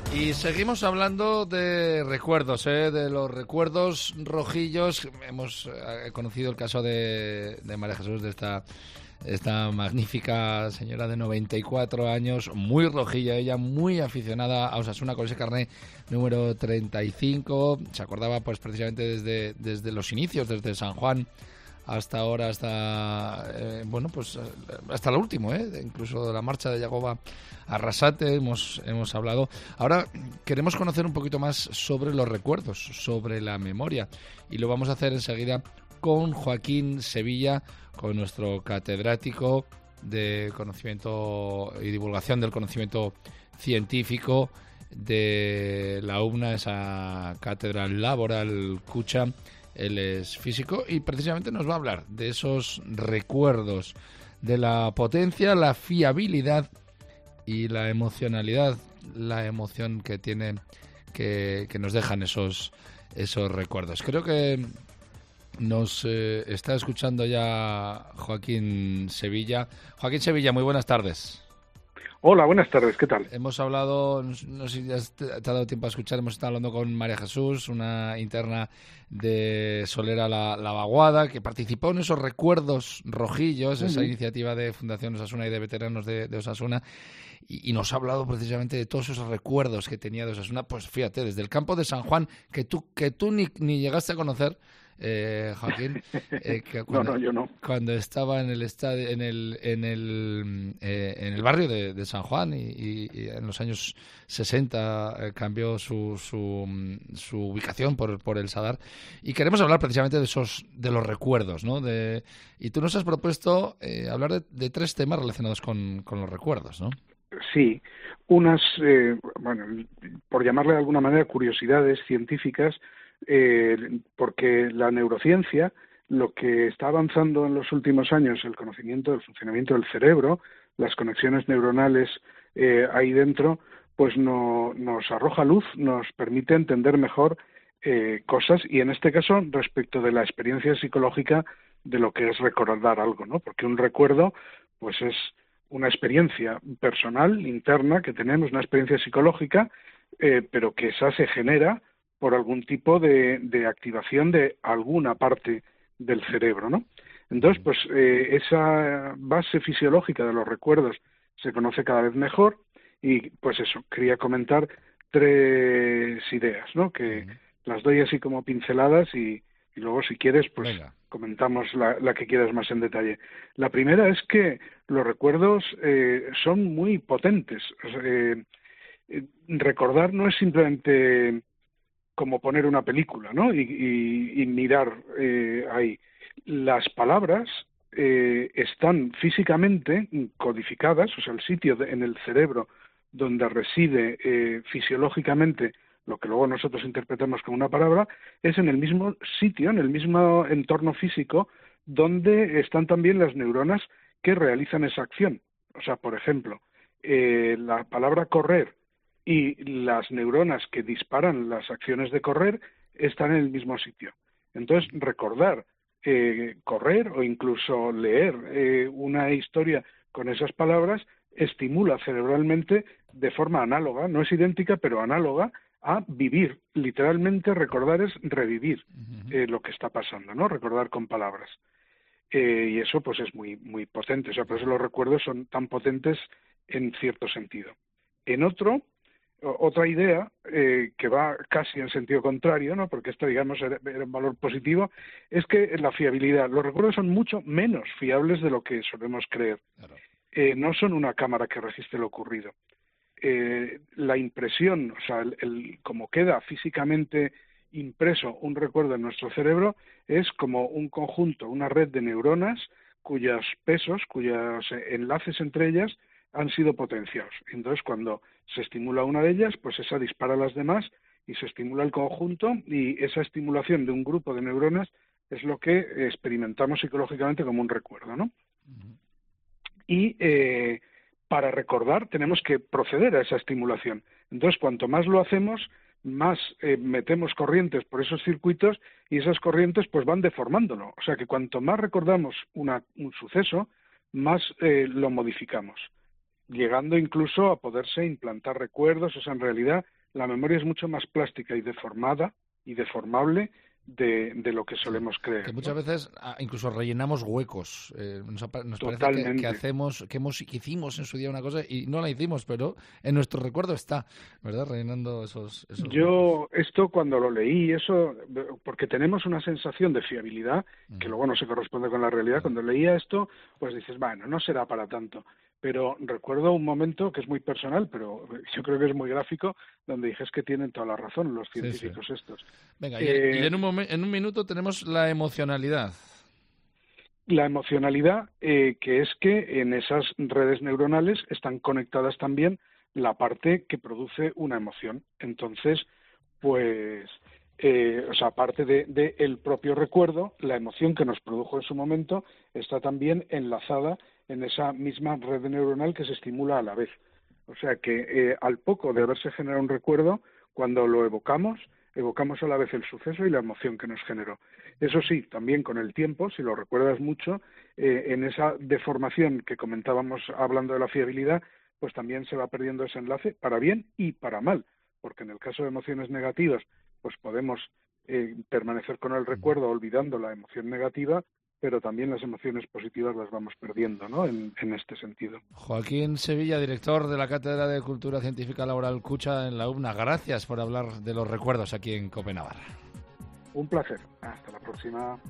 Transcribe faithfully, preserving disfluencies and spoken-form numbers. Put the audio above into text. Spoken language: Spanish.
Y seguimos hablando de recuerdos, ¿eh? De los recuerdos rojillos. Hemos eh, conocido el caso de, de María Jesús, de esta, esta magnífica señora de noventa y cuatro años, muy rojilla ella, muy aficionada a Osasuna, con ese carné número treinta y cinco. Se acordaba pues precisamente desde, desde los inicios, desde San Juan hasta ahora, hasta eh, bueno pues hasta lo último, ¿eh? Incluso la marcha de Yagoba Arrasate hemos hemos hablado. Ahora queremos conocer un poquito más sobre los recuerdos, sobre la memoria, y lo vamos a hacer enseguida con Joaquín Sevilla, con nuestro catedrático de conocimiento y divulgación del conocimiento científico de la U B N A, esa cátedra laboral Cucha. Él es físico y precisamente nos va a hablar de esos recuerdos, de la potencia, la fiabilidad y la emocionalidad, la emoción que tiene, que, que nos dejan esos, esos recuerdos. Creo que nos eh, está escuchando ya Joaquín Sevilla. Joaquín Sevilla, muy buenas tardes. Hola, buenas tardes, ¿qué tal? Hemos hablado, no sé si te ha dado tiempo a escuchar, hemos estado hablando con María Jesús, una interna de Solera la, la Vaguada, que participó en esos recuerdos rojillos, uh-huh. esa iniciativa de Fundación Osasuna y de veteranos de, de Osasuna, y, y nos ha hablado precisamente de todos esos recuerdos que tenía de Osasuna, pues fíjate, desde el campo de San Juan, que tú, que tú ni, ni llegaste a conocer, Eh, Joaquín, eh, que cuando, no, no, yo no. cuando estaba en el estadio, en el en el eh, en el barrio de, de San Juan y, y, y en los años sesenta eh, cambió su, su su ubicación por por el Sadar, y queremos hablar precisamente de esos de los recuerdos, ¿no? De y tú nos has propuesto eh, hablar de, de tres temas relacionados con, con los recuerdos, ¿no? Sí, unas eh, bueno, por llamarle de alguna manera curiosidades científicas. Eh, porque la neurociencia, lo que está avanzando en los últimos años, el conocimiento del funcionamiento del cerebro, las conexiones neuronales eh, ahí dentro, pues no, nos arroja luz, nos permite entender mejor eh, cosas, y en este caso respecto de la experiencia psicológica de lo que es recordar algo, ¿no? Porque un recuerdo pues es una experiencia personal, interna, que tenemos, una experiencia psicológica, eh, pero que esa se genera por algún tipo de, de activación de alguna parte del cerebro, ¿no? Entonces, pues eh, esa base fisiológica de los recuerdos se conoce cada vez mejor, y pues eso, quería comentar tres ideas, ¿no? Que uh-huh. las doy así como pinceladas y, y luego si quieres, pues Venga. comentamos la, la que quieras más en detalle. La primera es que los recuerdos eh, son muy potentes. O sea, eh, eh, recordar no es simplemente como poner una película, ¿no? Y, y, y mirar eh, ahí. Las palabras eh, están físicamente codificadas, o sea, el sitio de, en el cerebro donde reside eh, fisiológicamente lo que luego nosotros interpretamos como una palabra, es en el mismo sitio, en el mismo entorno físico, donde están también las neuronas que realizan esa acción. O sea, por ejemplo, eh, la palabra correr y las neuronas que disparan las acciones de correr están en el mismo sitio. Entonces, recordar eh, correr o incluso leer eh, una historia con esas palabras estimula cerebralmente de forma análoga, no es idéntica, pero análoga a vivir. Literalmente, recordar es revivir eh, lo que está pasando, ¿no? Recordar con palabras. Eh, y eso pues es muy, muy potente. O sea, por eso los recuerdos son tan potentes en cierto sentido. En otro, otra idea eh, que va casi en sentido contrario, ¿no? Porque esto, digamos, era, era un valor positivo, es que la fiabilidad. Los recuerdos son mucho menos fiables de lo que solemos creer. Claro. Eh, no son una cámara que registre lo ocurrido. Eh, la impresión, o sea, el, el, como queda físicamente impreso un recuerdo en nuestro cerebro, es como un conjunto, una red de neuronas cuyos pesos, cuyos enlaces entre ellas han sido potenciados. Entonces, cuando se estimula una de ellas, pues esa dispara a las demás y se estimula el conjunto, y esa estimulación de un grupo de neuronas es lo que experimentamos psicológicamente como un recuerdo, ¿no? Uh-huh. Y eh, para recordar tenemos que proceder a esa estimulación. Entonces, cuanto más lo hacemos, más eh, metemos corrientes por esos circuitos, y esas corrientes pues van deformándolo. O sea que cuanto más recordamos una, un suceso, más eh, lo modificamos, llegando incluso a poderse implantar recuerdos. O sea, en realidad la memoria es mucho más plástica y deformada y deformable de, de lo que solemos creer. Que muchas ¿no? veces incluso rellenamos huecos. Eh, nos, nos parece que, que hacemos, que hemos, que hicimos en su día una cosa y no la hicimos, pero en nuestro recuerdo está, ¿verdad? Rellenando esos, esos Yo huecos. esto cuando lo leí, eso, porque tenemos una sensación de fiabilidad que luego no se corresponde con la realidad. Cuando leía esto, pues dices, bueno, no será para tanto. Pero recuerdo un momento que es muy personal, pero yo creo que es muy gráfico, donde dije es que tienen toda la razón los científicos Sí, sí. estos. Venga, Eh, y, en, y en, un momen, en un minuto tenemos la emocionalidad. La emocionalidad, eh, que es que en esas redes neuronales están conectadas también la parte que produce una emoción. Entonces, pues, eh, o sea, aparte de, de el propio recuerdo, la emoción que nos produjo en su momento está también enlazada en esa misma red neuronal que se estimula a la vez. O sea que eh, al poco de haberse generado un recuerdo, cuando lo evocamos, evocamos a la vez el suceso y la emoción que nos generó. Eso sí, también con el tiempo, si lo recuerdas mucho, eh, en esa deformación que comentábamos hablando de la fiabilidad, pues también se va perdiendo ese enlace para bien y para mal, porque en el caso de emociones negativas, pues podemos eh, permanecer con el recuerdo olvidando la emoción negativa, pero también las emociones positivas las vamos perdiendo, ¿no? En, en este sentido. Joaquín Sevilla, director de la Cátedra de Cultura Científica Laboral Cucha en la U B N A. Gracias por hablar de los recuerdos aquí en Copenhague. Un placer. Hasta la próxima.